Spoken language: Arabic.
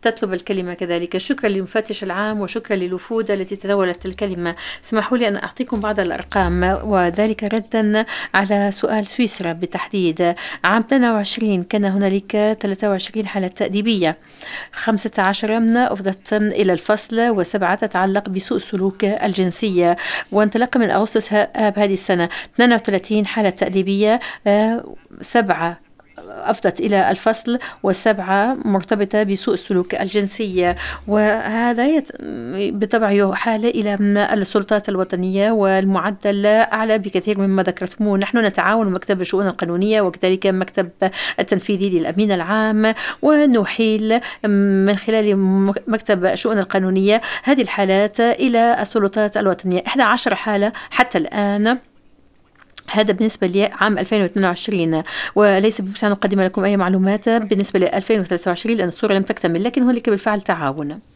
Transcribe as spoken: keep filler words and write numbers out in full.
تطلب الكلمة كذلك. شكرا لمفتش العام وشكرا للوفود التي تناولت الكلمة. اسمحوا لي أن أعطيكم بعض الأرقام، وذلك ردا على سؤال سويسرا بالتحديد. عام اثنين وعشرين كان هنالك ثلاثة وعشرين حالة تأديبية، خمسة عشر أفضت إلى الفصل، وسبعة تتعلق بسوء السلوك الجنسي. وانطلاقا من أغسطس آب هذه السنة اثنين وثلاثين حالة تأديبية، سبعة أفضت إلى الفصل وسبعة مرتبطة بسوء السلوك الجنسي. وهذا يت... بالطبع يحال إلى السلطات الوطنية، والمعدل أعلى بكثير مما ذكرتموه. نحن نتعاون مع مكتب الشؤون القانونية وكذلك مكتب التنفيذي للأمين العام، ونحيل من خلال مكتب الشؤون القانونية هذه الحالات إلى السلطات الوطنية. إحدى عشرة حالة حتى الآن، هذا بالنسبة لعام ألفين واثنين وعشرين، وليس بإمكاننا أن نقدم لكم أي معلومات بالنسبة ل ألفين وثلاثة وعشرين لأن الصورة لم تكتمل، لكن هنالك بالفعل تعاون.